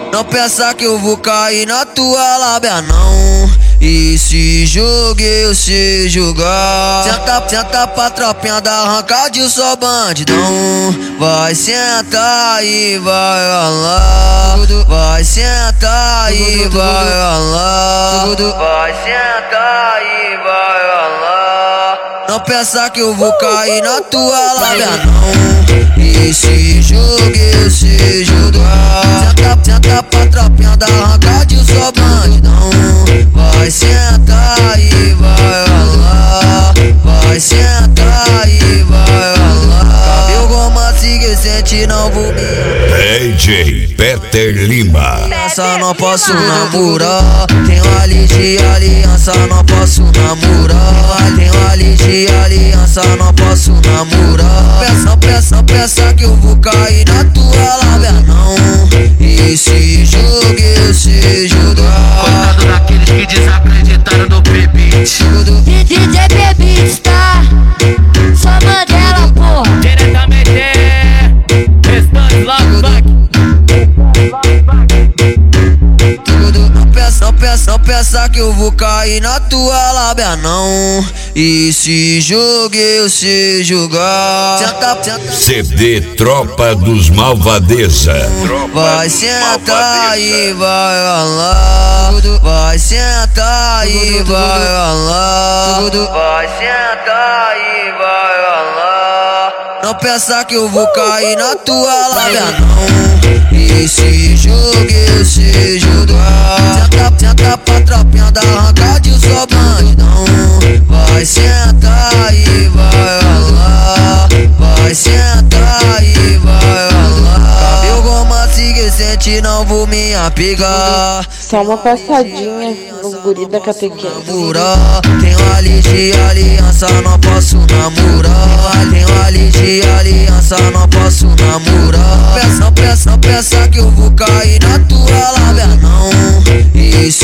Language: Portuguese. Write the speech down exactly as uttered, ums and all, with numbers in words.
Não pensa que eu vou cair na tua lábia não. E se jogue eu sei jogar. Senta, senta pra tropinha da arrancadinha, só bandidão. Vai sentar e vai ralar. Vai sentar e vai ralar. Vai sentar e vai ralar. Não pensa que eu vou cair na tua lábia não. E se jogue eu sei jogar. Senta, senta pra tropinha da arrancadinha, só bandidão. Vai sentar e vai ralar. Vai sentar e vai ralar. Meu romance que sente não vou me D J Peter Lima. Essa não posso namorar. Tenho ali de aliança, não posso namorar. Tenho ali de aliança, não posso namorar. Pensa, pensa, pensa que eu vou cair na tua lábia não. E se jogue eu sei jogar. Coitado daqueles que desacreditaram no P-Beat. D J P-Beat tá só Mandela, porra. Diretamente é Restante Loveback. Não pensa, não pensa, não pensa que eu vou cair na tua lábia não. E se jogue eu sei jogar. Senta, senta. C D Tropa dos Malvadeza. Vai sentar e vai ralar. Vai sentar e vai ralar. Vai sentar e vai ralar. Não pensa que eu vou cair na tua lábia não. E se jogue eu sei jogar. Senta, senta pra tropinha da arrancadinha, só bandidão. Vai sentar e vai ralar. Vai sentar e vai ralar. Meu romance que sente não vou me apegar. Só uma passadinha nos guri da catequese. Namorar, tenho ali de aliança, não posso namorar. Tenho ali de aliança, não posso namorar. Pensa, pensa, pensa que eu vou cair na tua lábia não. E